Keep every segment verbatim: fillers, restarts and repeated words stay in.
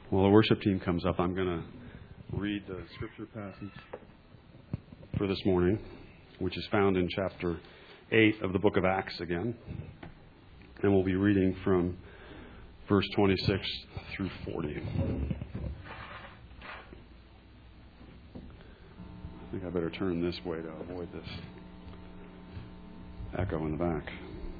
While the worship team comes up, I'm going to read the scripture passage for this morning, which is found in chapter eight of the book of Acts again. And we'll be reading from verse twenty-six through forty. I think I better turn this way to avoid this echo in the back.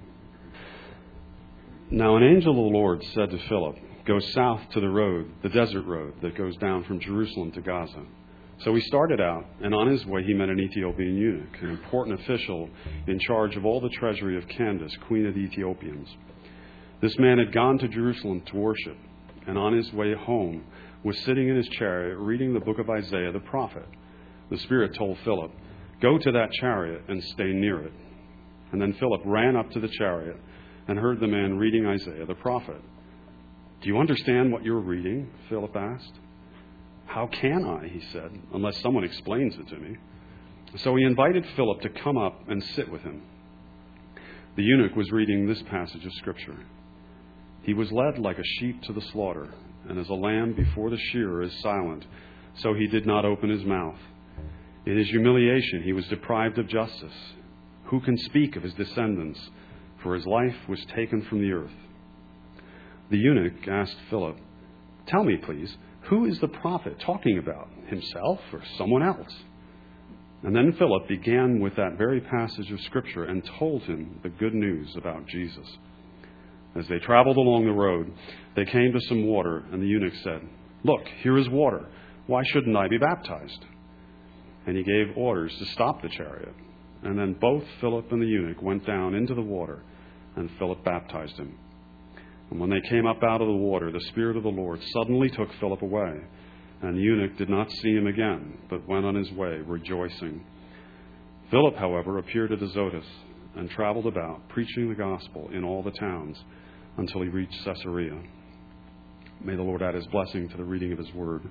Now an angel of the Lord said to Philip, "Go south to the road, the desert road that goes down from Jerusalem to Gaza." So he started out, and on his way he met an Ethiopian eunuch, an important official in charge of all the treasury of Candace, queen of the Ethiopians. This man had gone to Jerusalem to worship, and on his way home was sitting in his chariot reading the book of Isaiah the prophet. The Spirit told Philip, "Go to that chariot and stay near it." And then Philip ran up to the chariot and heard the man reading Isaiah the prophet. "Do you understand what you're reading?" Philip asked. "How can I," he said, "unless someone explains it to me?" So he invited Philip to come up and sit with him. The eunuch was reading this passage of Scripture. "He was led like a sheep to the slaughter, and as a lamb before the shearer is silent, so he did not open his mouth. In his humiliation he was deprived of justice. Who can speak of his descendants? For his life was taken from the earth." The eunuch asked Philip, "Tell me, please, who is the prophet talking about, himself or someone else?" And then Philip began with that very passage of Scripture and told him the good news about Jesus. As they traveled along the road, they came to some water, and the eunuch said, "Look, here is water. Why shouldn't I be baptized?" And he gave orders to stop the chariot. And then both Philip and the eunuch went down into the water, and Philip baptized him. And when they came up out of the water, the Spirit of the Lord suddenly took Philip away, and the eunuch did not see him again, but went on his way rejoicing. Philip, however, appeared at Azotus and traveled about, preaching the gospel in all the towns until he reached Caesarea. May the Lord add his blessing to the reading of his word.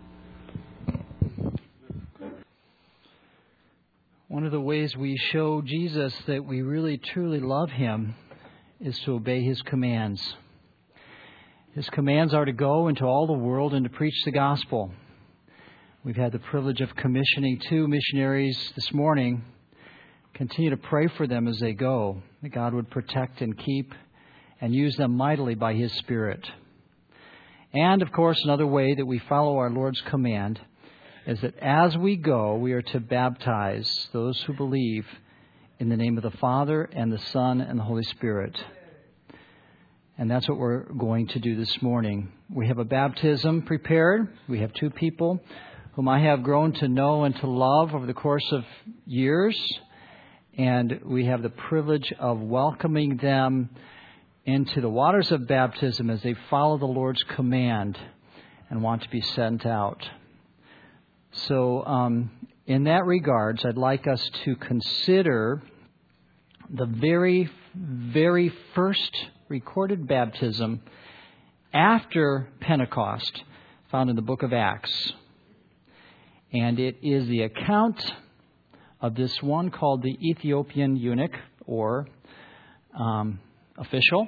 One of the ways we show Jesus that we really truly love him is to obey his commands. His commands are to go into all the world and to preach the gospel. We've had the privilege of commissioning two missionaries this morning. Continue to pray for them as they go, that God would protect and keep and use them mightily by his Spirit. And, of course, another way that we follow our Lord's command is that as we go, we are to baptize those who believe in the name of the Father and the Son and the Holy Spirit. And that's what we're going to do this morning. We have a baptism prepared. We have two people whom I have grown to know and to love over the course of years. And we have the privilege of welcoming them into the waters of baptism as they follow the Lord's command and want to be sent out. So um, in that regards, I'd like us to consider the very, very first recorded baptism after Pentecost found in the book of Acts. And it is the account of this one called the Ethiopian eunuch or um, official.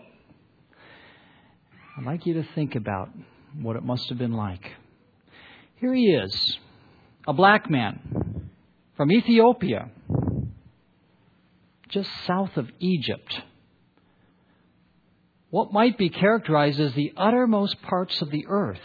I'd like you to think about what it must have been like. Here he is. A black man from Ethiopia, just south of Egypt. What might be characterized as the uttermost parts of the earth.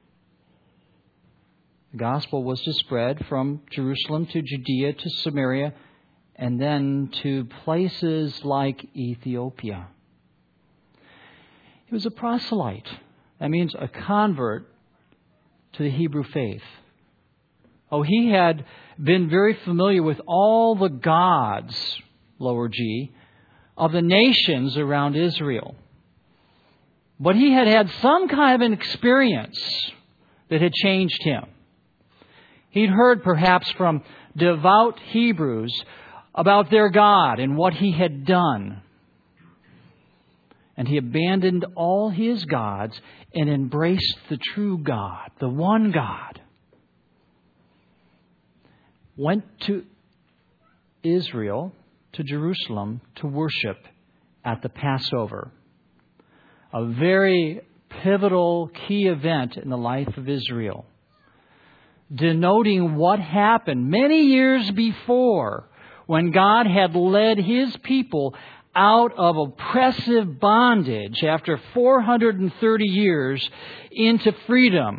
The gospel was to spread from Jerusalem to Judea to Samaria and then to places like Ethiopia. He was a proselyte. That means a convert to the Hebrew faith. Oh, he had been very familiar with all the gods, lower G, of the nations around Israel. But he had had some kind of an experience that had changed him. He'd heard perhaps from devout Hebrews about their God and what he had done. And he abandoned all his gods and embraced the true God, the one God. Went to Israel, to Jerusalem, to worship at the Passover. A very pivotal key event in the life of Israel, denoting what happened many years before when God had led His people out of oppressive bondage after four hundred thirty years into freedom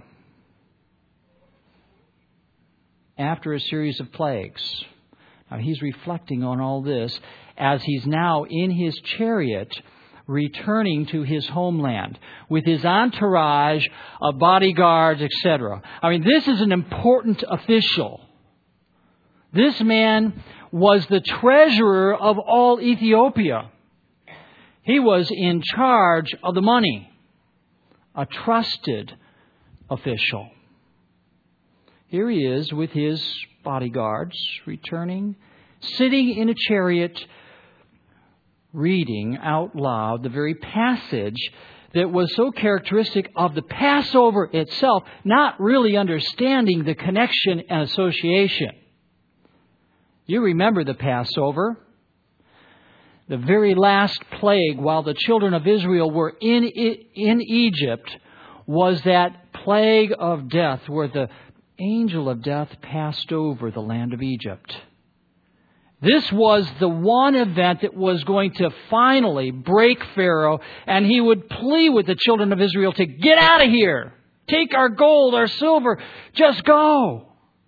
after a series of plagues. Now, He's reflecting on all this as He's now in His chariot returning to His homeland with His entourage of bodyguards, et cetera. I mean, this is an important official. This man was the treasurer of all Ethiopia. He was in charge of the money. A trusted official. Here he is with his bodyguards returning, sitting in a chariot, reading out loud the very passage that was so characteristic of the Passover itself, not really understanding the connection and association. You remember the Passover. The very last plague while the children of Israel were in in Egypt was that plague of death where the angel of death passed over the land of Egypt. This was the one event that was going to finally break Pharaoh, and he would plead with the children of Israel to get out of here. Take our gold, our silver, just go.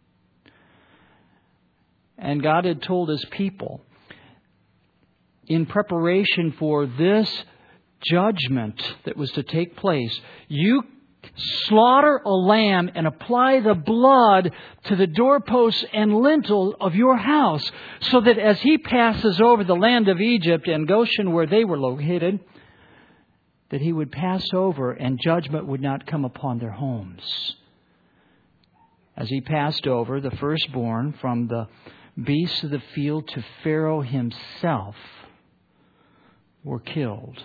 And God had told His people, in preparation for this judgment that was to take place, you slaughter a lamb and apply the blood to the doorposts and lintel of your house, so that as He passes over the land of Egypt and Goshen where they were located, that He would pass over and judgment would not come upon their homes. As He passed over, the firstborn from the beasts of the field to Pharaoh himself were killed.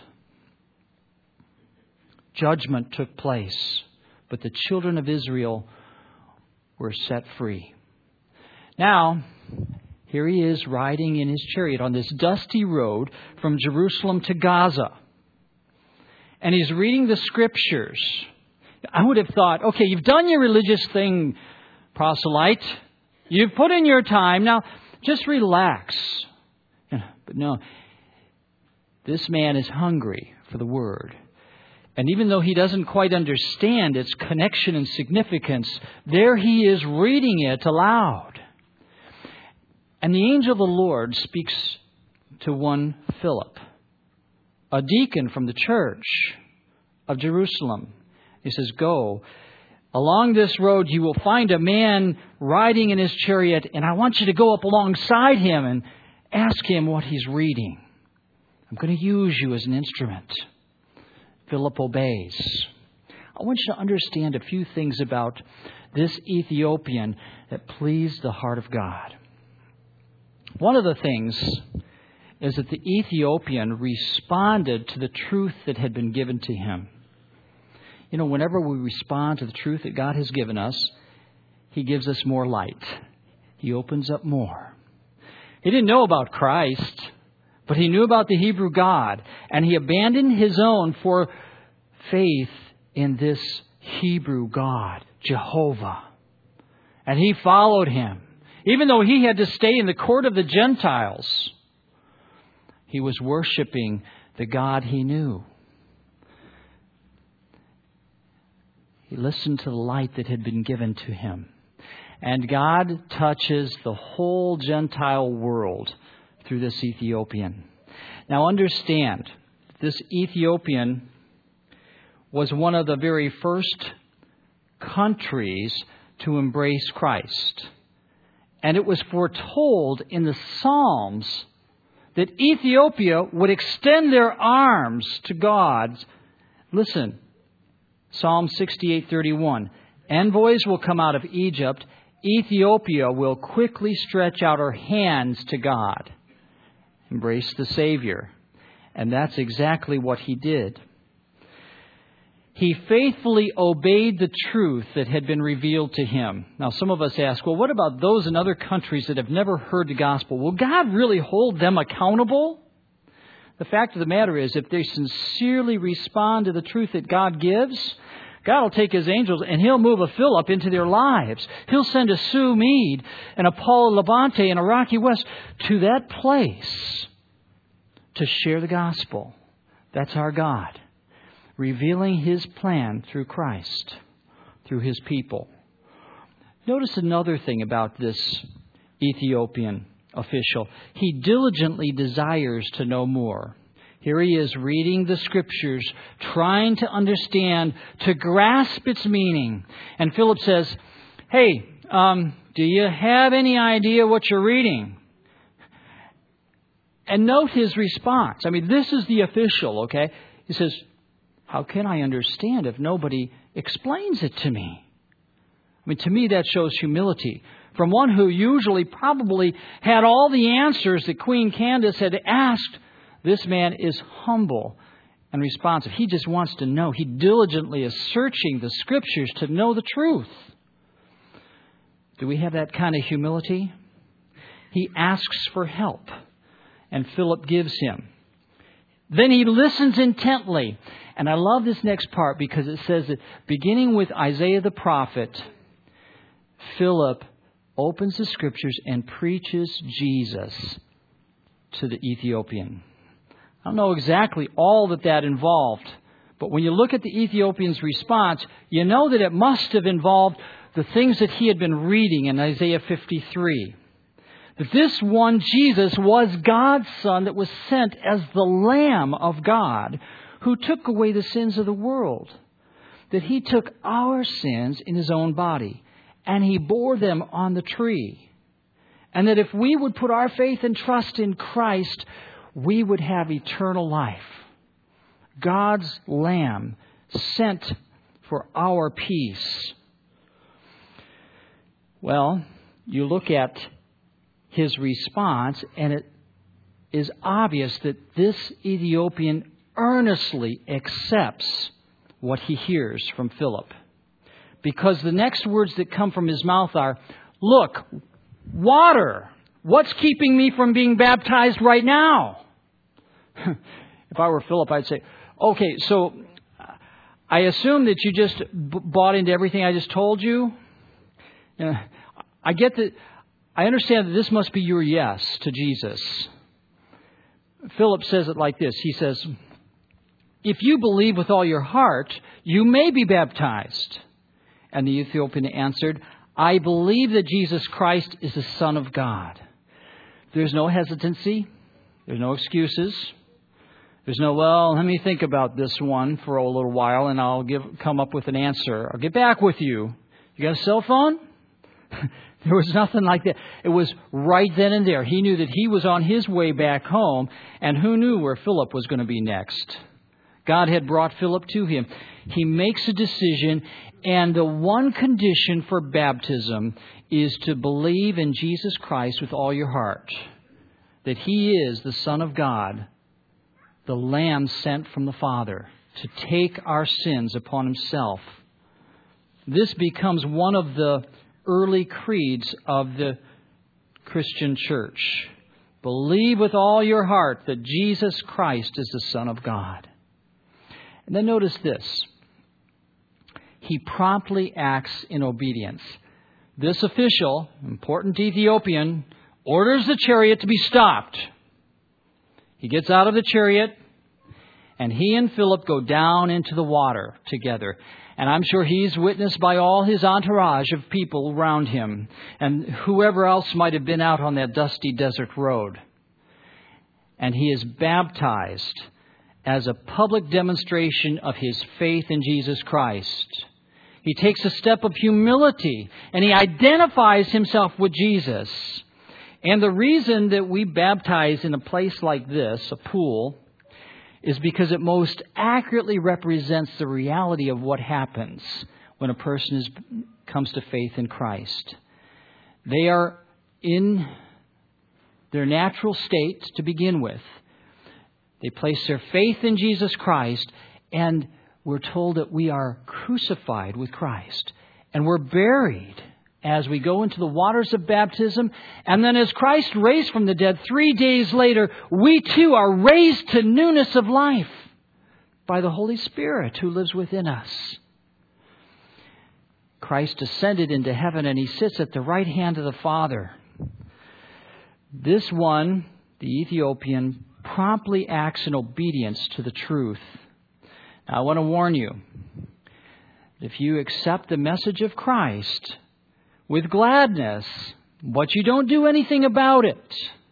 Judgment took place, but the children of Israel were set free. Now, here he is riding in his chariot on this dusty road from Jerusalem to Gaza. And he's reading the Scriptures. I would have thought, okay, you've done your religious thing, proselyte. You've put in your time. Now, just relax. But no, this man is hungry for the Word. And even though he doesn't quite understand its connection and significance, there he is reading it aloud. And the angel of the Lord speaks to one Philip, a deacon from the church of Jerusalem. He says, go. Along this road you will find a man riding in his chariot, and I want you to go up alongside him and ask him what he's reading. I'm going to use you as an instrument. Philip obeys. I want you to understand a few things about this Ethiopian that pleased the heart of God. One of the things is that the Ethiopian responded to the truth that had been given to him. You know, whenever we respond to the truth that God has given us, He gives us more light. He opens up more. He didn't know about Christ, but he knew about the Hebrew God, and he abandoned his own for faith in this Hebrew God, Jehovah. And he followed Him. Even though he had to stay in the court of the Gentiles, he was worshiping the God he knew. He listened to the light that had been given to him. And God touches the whole Gentile world through this Ethiopian. Now understand, this Ethiopian was one of the very first countries to embrace Christ. And it was foretold in the Psalms that Ethiopia would extend their arms to God. Listen, Psalm sixty-eight thirty-one. Envoys will come out of Egypt. Ethiopia will quickly stretch out her hands to God. Embrace the Savior. And that's exactly what he did. He faithfully obeyed the truth that had been revealed to him. Now, some of us ask, well, what about those in other countries that have never heard the gospel? Will God really hold them accountable? The fact of the matter is, if they sincerely respond to the truth that God gives, God will take His angels and He'll move a Philip into their lives. He'll send a Sue Mead and a Paula Levante and a Rocky West to that place to share the gospel. That's our God, revealing His plan through Christ, through His people. Notice another thing about this Ethiopian official. He diligently desires to know more. Here he is reading the Scriptures, trying to understand, to grasp its meaning. And Philip says, hey, um, do you have any idea what you're reading? And note his response. I mean, this is the official, okay? He says, how can I understand if nobody explains it to me? I mean, to me, that shows humility. From one who usually probably had all the answers that Queen Candace had asked, this man is humble and responsive. He just wants to know. He diligently is searching the Scriptures to know the truth. Do we have that kind of humility? He asks for help, and Philip gives him. Then he listens intently. And I love this next part because it says that beginning with Isaiah the prophet, Philip opens the Scriptures and preaches Jesus to the Ethiopian. I don't know exactly all that that involved, but when you look at the Ethiopian's response, you know that it must have involved the things that he had been reading in Isaiah fifty-three. That this one, Jesus, was God's Son that was sent as the Lamb of God who took away the sins of the world. That He took our sins in His own body and He bore them on the tree. And that if we would put our faith and trust in Christ, we would have eternal life. God's Lamb sent for our peace. Well, you look at his response, and it is obvious that this Ethiopian earnestly accepts what he hears from Philip. Because the next words that come from his mouth are, look, water. What's keeping me from being baptized right now? If I were Philip, I'd say, okay, so I assume that you just b- bought into everything I just told you. Uh, I get that. I understand that this must be your yes to Jesus. Philip says it like this. He says, if you believe with all your heart, you may be baptized. And the Ethiopian answered, I believe that Jesus Christ is the Son of God. There's no hesitancy. There's no excuses. There's no, well, let me think about this one for a little while and I'll give come up with an answer. I'll get back with you. You got a cell phone? There was nothing like that. It was right then and there. He knew that he was on his way back home, and who knew where Philip was going to be next? God had brought Philip to him. He makes a decision, and the one condition for baptism is to believe in Jesus Christ with all your heart, that He is the Son of God, the Lamb sent from the Father to take our sins upon Himself. This becomes one of the early creeds of the Christian church. Believe with all your heart that Jesus Christ is the Son of God. And then notice this. He promptly acts in obedience. This official, important Ethiopian, orders the chariot to be stopped. He gets out of the chariot, and he and Philip go down into the water together. And I'm sure he's witnessed by all his entourage of people around him and whoever else might have been out on that dusty desert road. And he is baptized as a public demonstration of his faith in Jesus Christ. He takes a step of humility and he identifies himself with Jesus. And the reason that we baptize in a place like this, a pool, is because it most accurately represents the reality of what happens when a person is, comes to faith in Christ. They are in their natural state to begin with. They place their faith in Jesus Christ, and we're told that we are crucified with Christ, and we're buried as we go into the waters of baptism. And then as Christ raised from the dead three days later, we too are raised to newness of life by the Holy Spirit who lives within us. Christ ascended into heaven and He sits at the right hand of the Father. This one, the Ethiopian, promptly acts in obedience to the truth. Now, I want to warn you, if you accept the message of Christ with gladness, but you don't do anything about it,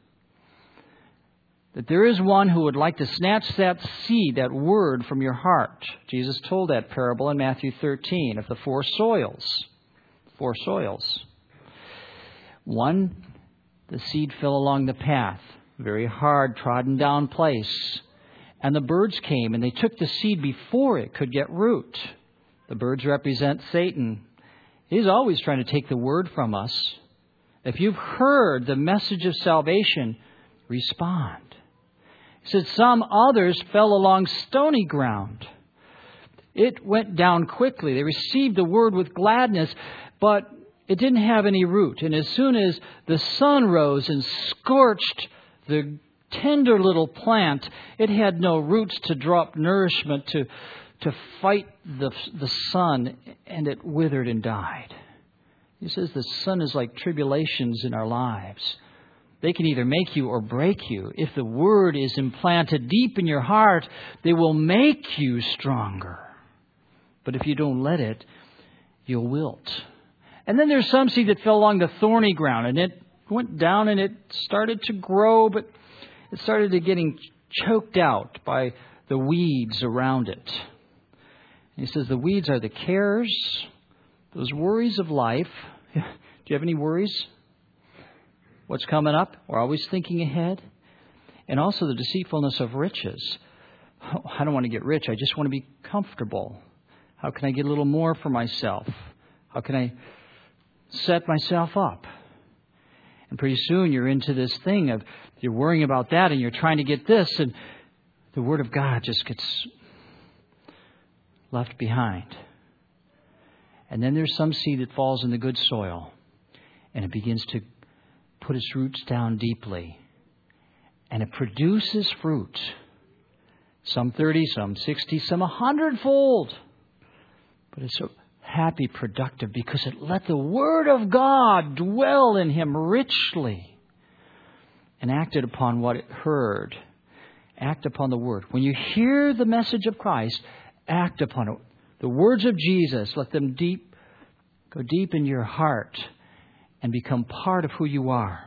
that there is one who would like to snatch that seed, that word, from your heart. Jesus told that parable in Matthew thirteen of the four soils. Four soils. One, the seed fell along the path, very hard, trodden down place. And the birds came and they took the seed before it could get root. The birds represent Satan. He's always trying to take the word from us. If you've heard the message of salvation, respond. He said some others fell along stony ground. It went down quickly. They received the word with gladness, but it didn't have any root. And as soon as the sun rose and scorched the tender little plant, it had no roots to draw up nourishment to to fight the, the sun, and it withered and died. He says the sun is like tribulations in our lives. They can either make you or break you. If the word is implanted deep in your heart, they will make you stronger. But if you don't let it, you'll wilt. And then there's some seed that fell along the thorny ground, and it went down and it started to grow, but it started to getting choked out by the weeds around it. He says the weeds are the cares, those worries of life. Do you have any worries? What's coming up? We're always thinking ahead. And also the deceitfulness of riches. Oh, I don't want to get rich. I just want to be comfortable. How can I get a little more for myself? How can I set myself up? And pretty soon you're into this thing of you're worrying about that and you're trying to get this, and the Word of God just gets left behind. And then there's some seed that falls in the good soil, and it begins to put its roots down deeply, and it produces fruit. Some thirty, some sixty, some a hundredfold. But it's so happy, productive, because it let the Word of God dwell in him richly and acted upon what it heard. Act upon the Word. When you hear the message of Christ, act upon it. The words of Jesus, let them deep go deep in your heart and become part of who you are.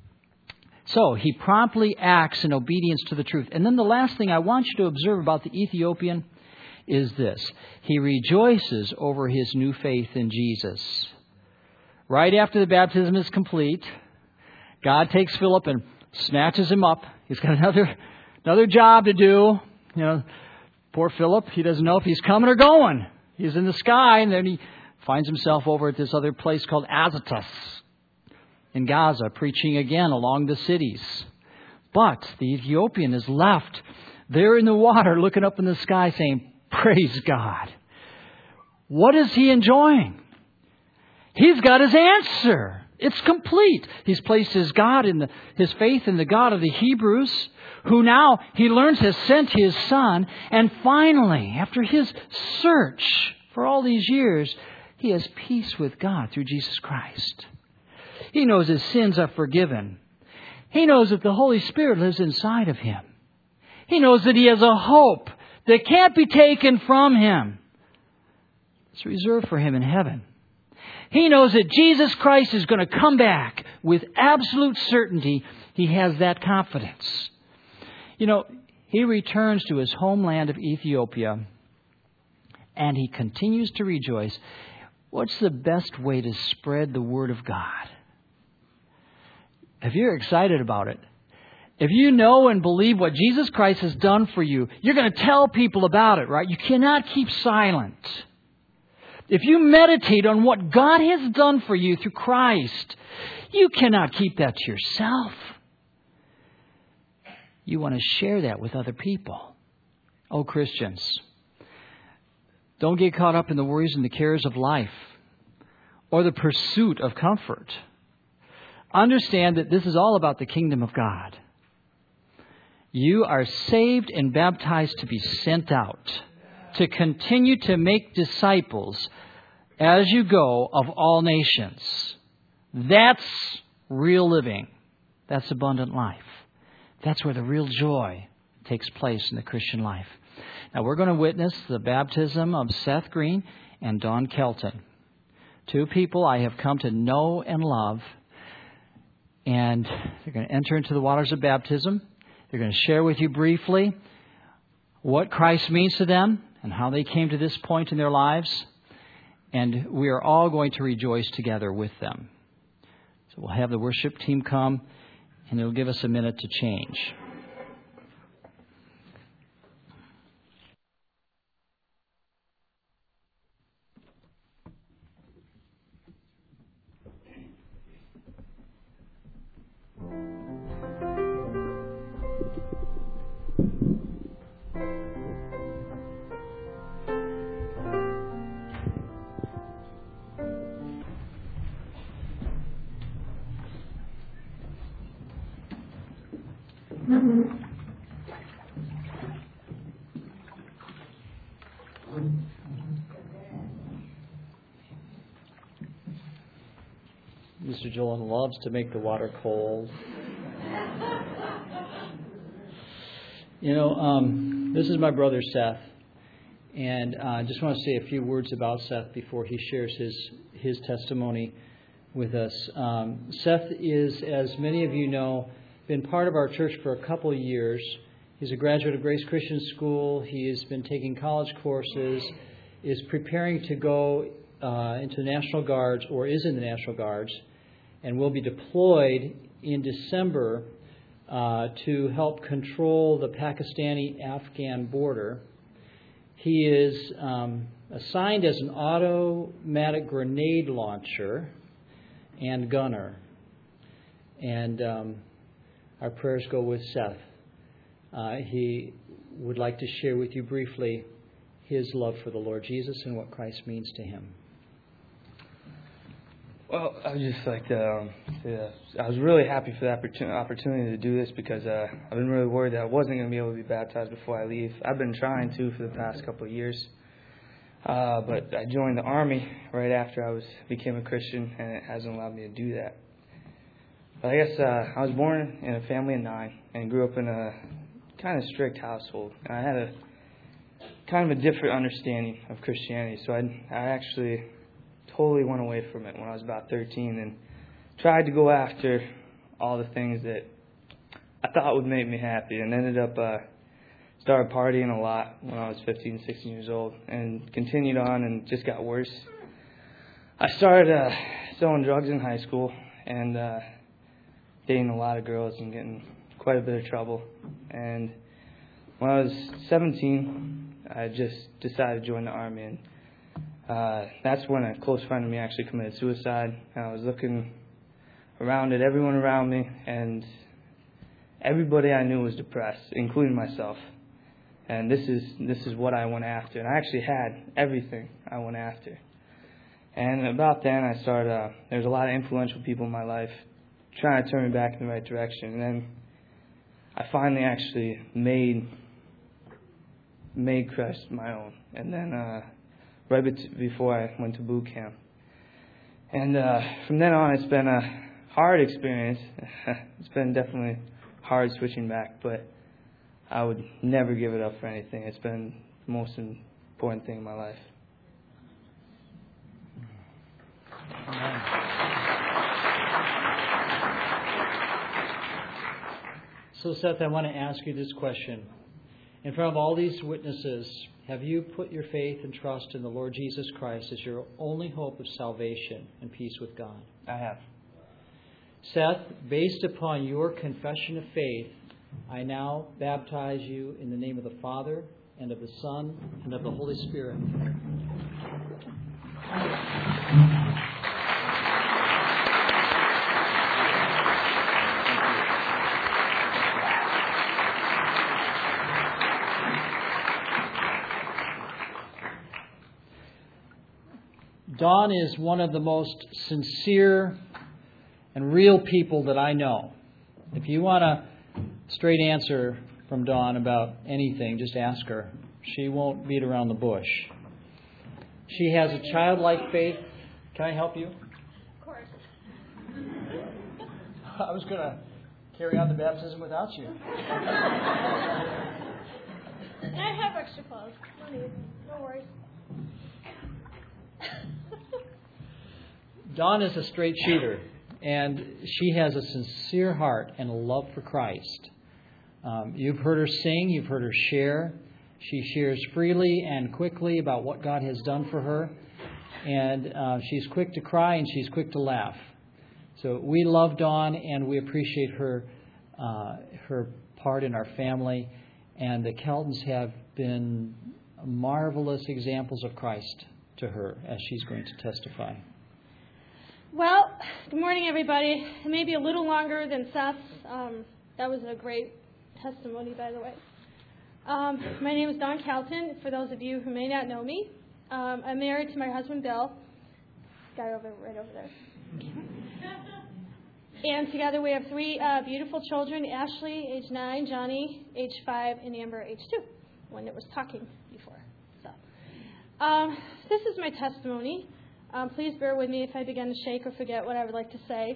So he promptly acts in obedience to the truth. And then the last thing I want you to observe about the Ethiopian is this. He rejoices over his new faith in Jesus. Right after the baptism is complete, God takes Philip and snatches him up. He's got another another job to do. You know, poor Philip, he doesn't know if he's coming or going. He's in the sky, and then he finds himself over at this other place called Azotus in Gaza, preaching again along the cities. But the Ethiopian is left there in the water, looking up in the sky, saying, "Praise God." What is he enjoying? He's got his answer. It's complete. He's placed his God in the, his faith in the God of the Hebrews, who now he learns has sent his Son. And finally, after his search for all these years, he has peace with God through Jesus Christ. He knows his sins are forgiven. He knows that the Holy Spirit lives inside of him. He knows that he has a hope that can't be taken from him. It's reserved for him in heaven. He knows that Jesus Christ is going to come back with absolute certainty. He has that confidence. You know, he returns to his homeland of Ethiopia, and he continues to rejoice. What's the best way to spread the Word of God? If you're excited about it, if you know and believe what Jesus Christ has done for you, you're going to tell people about it, right? You cannot keep silent. If you meditate on what God has done for you through Christ, you cannot keep that to yourself. You want to share that with other people. Oh, Christians, don't get caught up in the worries and the cares of life, or the pursuit of comfort. Understand that this is all about the kingdom of God. You are saved and baptized to be sent out, to continue to make disciples as you go of all nations. That's real living. That's abundant life. That's where the real joy takes place in the Christian life. Now we're going to witness the baptism of Seth Green and Dawn Kelton. Two people I have come to know and love. And they're going to enter into the waters of baptism. They're going to share with you briefly what Christ means to them and how they came to this point in their lives. And we are all going to rejoice together with them. So we'll have the worship team come, and it'll give us a minute to change. Mister Joel loves to make the water cold. You know, um, this is my brother Seth, and uh, I just want to say a few words about Seth before he shares his his testimony with us. Um, Seth is, as many of you know, been part of our church for a couple of years. He's a graduate of Grace Christian School. He has been taking college courses, is preparing to go uh, into the National Guards, or is in the National Guards, and will be deployed in December uh, to help control the Pakistani-Afghan border. He is um, assigned as an automatic grenade launcher and gunner. And um, our prayers go with Seth. Uh, he would like to share with you briefly his love for the Lord Jesus and what Christ means to him. Well, I would just like to, um, yeah, I was really happy for the opportunity to do this because uh, I've been really worried that I wasn't going to be able to be baptized before I leave. I've been trying to for the past couple of years, uh, but I joined the Army right after I was became a Christian, and it hasn't allowed me to do that. But I guess uh, I was born in a family of nine and grew up in a kind of strict household. And I had a kind of a different understanding of Christianity, so I, I actually totally went away from it when I was about thirteen and tried to go after all the things that I thought would make me happy, and ended up uh, started partying a lot when I was fifteen, sixteen years old, and continued on and just got worse. I started uh, selling drugs in high school and uh, dating a lot of girls and getting quite a bit of trouble. And when I was seventeen, I just decided to join the Army, and Uh, that's when a close friend of me actually committed suicide. And I was looking around at everyone around me, and everybody I knew was depressed, including myself. And this is this is what I went after. And I actually had everything I went after. And about then, I started. Uh, there was a lot of influential people in my life trying to turn me back in the right direction. And then I finally actually made made Christ my own. And then. Uh, right before I went to boot camp. And uh, from then on, it's been a hard experience. It's been definitely hard switching back, but I would never give it up for anything. It's been the most important thing in my life. Amen. So, Seth, I want to ask you this question. In front of all these witnesses, have you put your faith and trust in the Lord Jesus Christ as your only hope of salvation and peace with God? I have. Seth, based upon your confession of faith, I now baptize you in the name of the Father, and of the Son, and of the Holy Spirit. Dawn is one of the most sincere and real people that I know. If you want a straight answer from Dawn about anything, just ask her. She won't beat around the bush. She has a childlike faith. Can I help you? Of course. I was going to carry on the baptism without you. I have extra clothes. No need. No worries. Dawn is a straight shooter, and she has a sincere heart and a love for Christ. Um, you've heard her sing. You've heard her share. She shares freely and quickly about what God has done for her. And uh, she's quick to cry and she's quick to laugh. So we love Dawn and we appreciate her uh, her part in our family. And the Keltons have been marvelous examples of Christ to her, as she's going to testify. Well, good morning, everybody. It may be a little longer than Seth's. Um, that was a great testimony, by the way. Um, my name is Dawn Kelton, for those of you who may not know me. Um, I'm married to my husband, Bill. Guy over, right over there. And together we have three uh, beautiful children, Ashley, age nine, Johnny, age five, and Amber, age two, one that was talking before. So, um, this is my testimony. Um, please bear with me if I begin to shake or forget what I would like to say.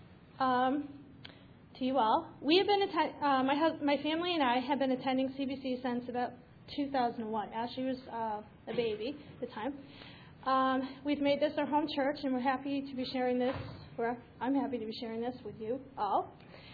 Um, to you all, we have been atten- uh, my hus- my family and I have been attending C B C since about two thousand one. Ashley was uh, a baby at the time. Um, we've made this our home church, and we're happy to be sharing this. We're, I'm happy to be sharing this with you all.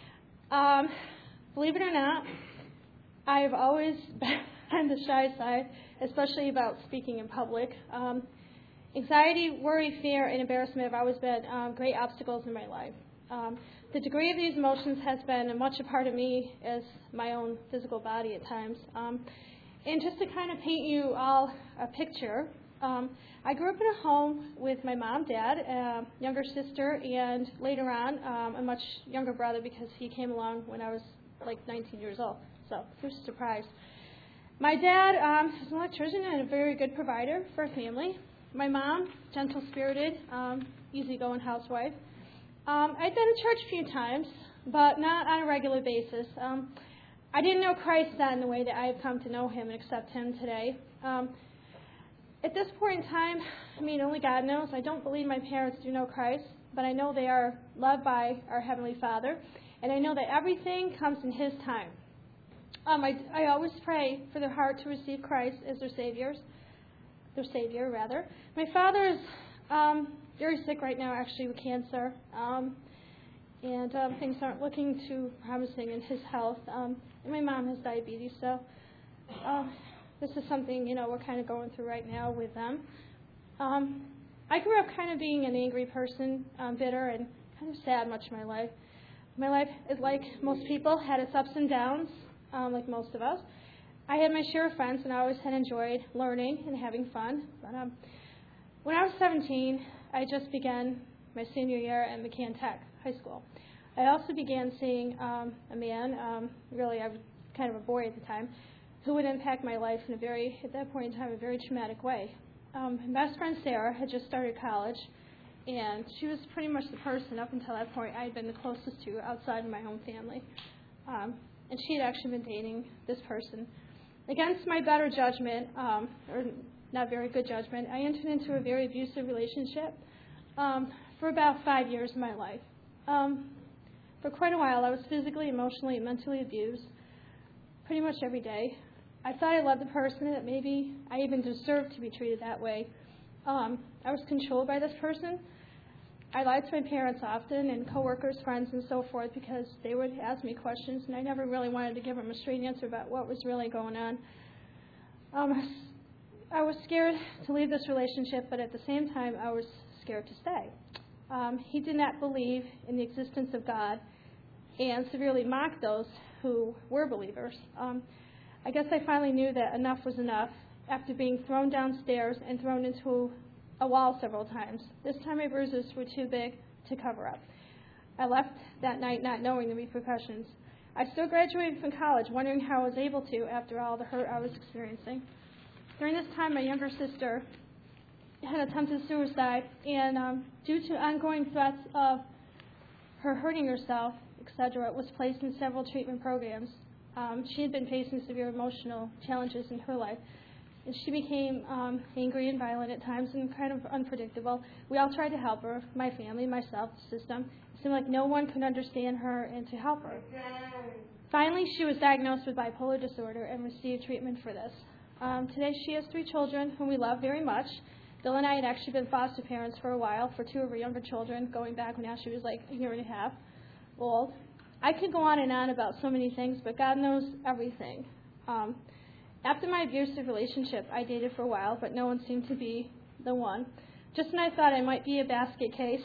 Um, believe it or not, I've always been on the shy side, especially about speaking in public. Um, anxiety, worry, fear, and embarrassment have always been um, great obstacles in my life. Um, the degree of these emotions has been much a part of me as my own physical body at times. Um, and just to kind of paint you all a picture, um, I grew up in a home with my mom, dad, a younger sister, and later on um, a much younger brother because he came along when I was like nineteen years old. So it was a surprise. My dad um, is an electrician and a very good provider for a family. My mom, gentle-spirited, um, easygoing housewife. Um, I'd been to church a few times, but not on a regular basis. Um, I didn't know Christ then the way that I have come to know Him and accept Him today. Um, at this point in time, I mean, only God knows. I don't believe my parents do know Christ, but I know they are loved by our Heavenly Father, and I know that everything comes in His time. Um, I, I always pray for their heart to receive Christ as their saviors, their Savior, rather. My father is um, very sick right now, actually, with cancer. Um, and um, things aren't looking too promising in his health. Um, and my mom has diabetes, so um, this is something, you know, we're kind of going through right now with them. Um, I grew up kind of being an angry person, um, bitter, and kind of sad much of my life. My life, is like most people, had its ups and downs, um, like most of us. I had my share of friends, and I always had enjoyed learning and having fun. But um, when I was seventeen, I just began my senior year at McCann Tech High School. I also began seeing um, a man, um, really I was kind of a boy at the time, who would impact my life in a very, at that point in time, a very traumatic way. Um, my best friend Sarah had just started college, and she was pretty much the person up until that point I had been the closest to outside of my own family. Um, and she had actually been dating this person. Against my better judgment, um, or not very good judgment, I entered into a very abusive relationship um, for about five years of my life. Um, for quite a while, I was physically, emotionally, and mentally abused pretty much every day. I thought I loved the person, that maybe I even deserved to be treated that way. Um, I was controlled by this person. I lied to my parents often, and coworkers, friends, and so forth, because they would ask me questions, and I never really wanted to give them a straight answer about what was really going on. Um, I was scared to leave this relationship, but at the same time, I was scared to stay. Um, he did not believe in the existence of God and severely mocked those who were believers. Um, I guess I finally knew that enough was enough after being thrown downstairs and thrown into a wall several times. This time my bruises were too big to cover up. I left that night not knowing the repercussions. I still graduated from college, wondering how I was able to after all the hurt I was experiencing. During this time, my younger sister, had attempted suicide, and um, due to ongoing threats of her hurting herself, et cetera, was placed in several treatment programs. Um, she had been facing severe emotional challenges in her life, and she became um, angry and violent at times and kind of unpredictable. We all tried to help her, my family, myself, the system. It seemed like no one could understand her and to help her. Finally, she was diagnosed with bipolar disorder and received treatment for this. Um, today, she has three children whom we love very much. Bill and I had actually been foster parents for a while for two of her younger children, going back when Ashley was like a year and a half old. I could go on and on about so many things, but God knows everything. Um, after my abusive relationship, I dated for a while, but no one seemed to be the one. Just when I thought I might be a basket case,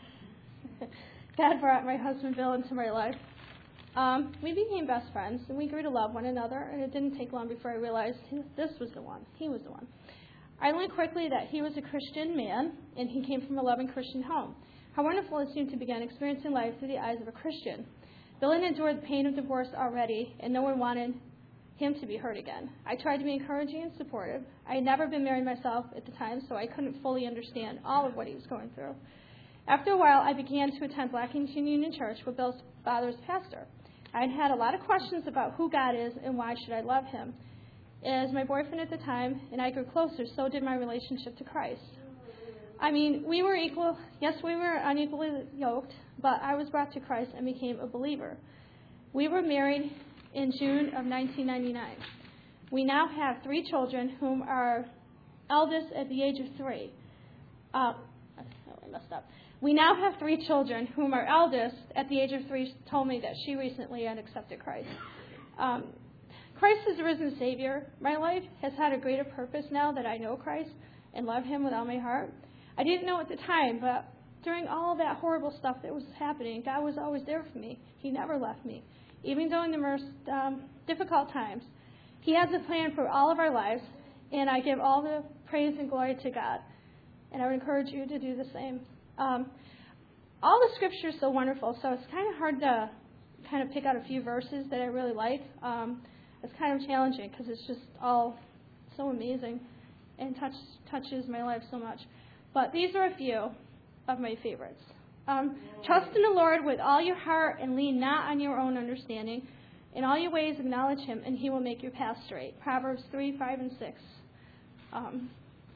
God brought my husband Bill into my life. Um, we became best friends, and we grew to love one another, and it didn't take long before I realized this was the one. He was the one. I learned quickly that he was a Christian man, and he came from a loving Christian home. How wonderful it seemed to begin experiencing life through the eyes of a Christian. Bill had endured the pain of divorce already, and no one wanted him to be hurt again. I tried to be encouraging and supportive. I had never been married myself at the time, so I couldn't fully understand all of what he was going through. After a while, I began to attend Black Union Church with Bill's father's pastor. I had had a lot of questions about who God is and why should I love him. As my boyfriend at the time and I grew closer, so did my relationship to Christ. I mean, we were equal. Yes, we were unequally yoked, but I was brought to Christ and became a believer. We were married in June of nineteen ninety-nine. We now have three children, whom are eldest at the age of three. Uh, oh, I messed up. We now have three children, whom our eldest at the age of three told me that she recently had accepted Christ. Um, Christ is the risen Savior. My life has had a greater purpose now that I know Christ and love him with all my heart. I didn't know at the time, but during all of that horrible stuff that was happening, God was always there for me. He never left me, even during the most um, difficult times. He has a plan for all of our lives, and I give all the praise and glory to God. And I would encourage you to do the same. Um, all the scripture is so wonderful, so it's kind of hard to kind of pick out a few verses that I really like. Um, it's kind of challenging because it's just all so amazing and touch, touches my life so much. But these are a few of my favorites. Um, Trust in the Lord with all your heart and lean not on your own understanding. In all your ways acknowledge him, and he will make your path straight. Proverbs three, five, and six. Um,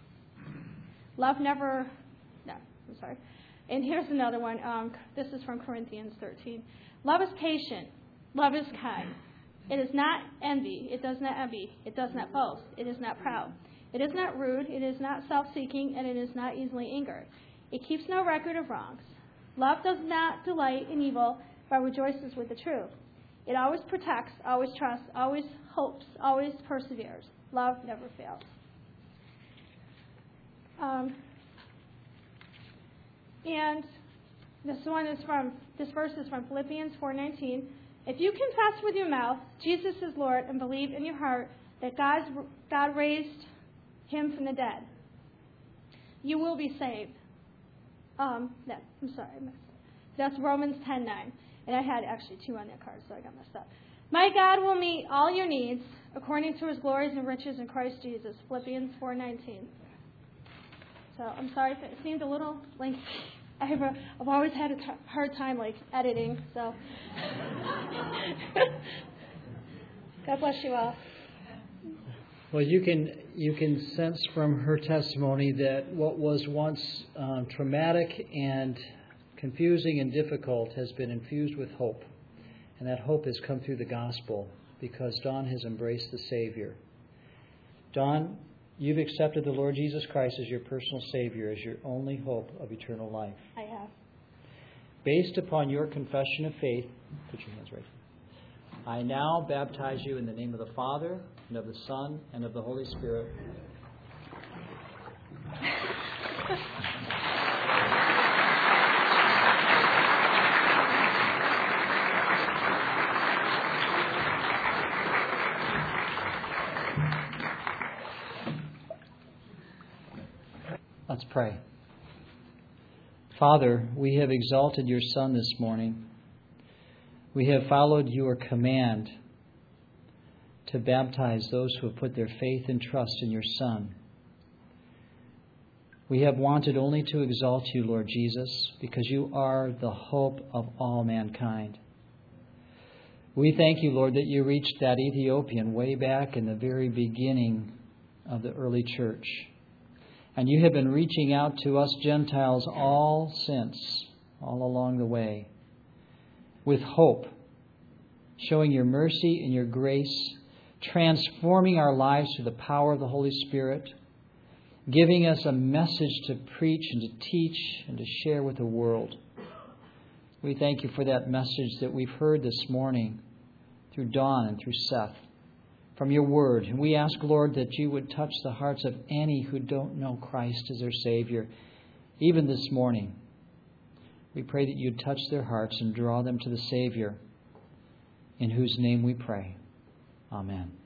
love never... No, I'm sorry. And here's another one. Um, this is from Corinthians thirteen. Love is patient. Love is kind. It is not envy. It does not envy. It does not boast. It is not proud. It is not rude. It is not self-seeking, and it is not easily angered. It keeps no record of wrongs. Love does not delight in evil, but rejoices with the truth. It always protects, always trusts, always hopes, always perseveres. Love never fails. Um, and this one is from this verse is from Philippians four nineteen. If you confess with your mouth Jesus is Lord and believe in your heart that God's, God raised him from the dead, you will be saved. Um, no, I'm sorry. That's Romans ten nine. And I had actually two on that card, so I got messed up. My God will meet all your needs according to his glories and riches in Christ Jesus. Philippians four nineteen. So I'm sorry if it seemed a little lengthy. I have a, I've always had a t- hard time like editing, so God bless you all. Well, you can you can sense from her testimony that what was once um, traumatic and confusing and difficult has been infused with hope, and that hope has come through the gospel because Dawn has embraced the Savior. Dawn, you've accepted the Lord Jesus Christ as your personal Savior, as your only hope of eternal life. I have. Based upon your confession of faith, put your hands right here. I now baptize you in the name of the Father, and of the Son, and of the Holy Spirit. Let's pray. Father, we have exalted your Son this morning. We have followed your command to baptize those who have put their faith and trust in your Son. We have wanted only to exalt you, Lord Jesus, because you are the hope of all mankind. We thank you, Lord, that you reached that Ethiopian way back in the very beginning of the early church. And you have been reaching out to us Gentiles all since, all along the way, with hope, showing your mercy and your grace, transforming our lives through the power of the Holy Spirit, giving us a message to preach and to teach and to share with the world. We thank you for that message that we've heard this morning through Dawn and through Seth from your word. And we ask, Lord, that you would touch the hearts of any who don't know Christ as their Savior, even this morning. We pray that you'd touch their hearts and draw them to the Savior, in whose name we pray. Amen.